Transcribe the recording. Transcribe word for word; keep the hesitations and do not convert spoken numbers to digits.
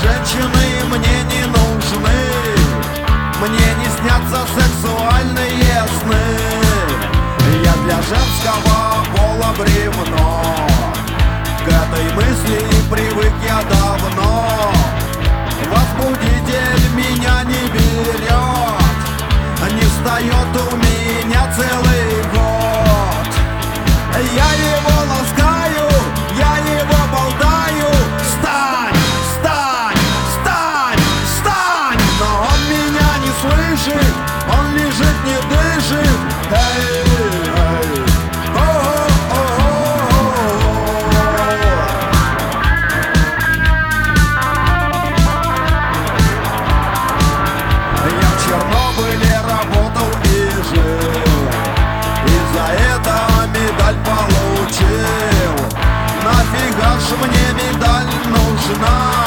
женщины мне не нужны, мне не снятся сексуальные сны. Я для женского пола бревно, к этой мысли привык я давно. Возбудитель меня не берет, не встает у меня целый год. Я его ласкаю, я его болтаю. Встань, встань, встань, встань! Но он меня не слышит, он лежит, не дышит. Эй, эй, о-о-о-о-о. Я в Чернобыле работал и жил, и за это медаль получил. Нафига ж мне медаль нужна?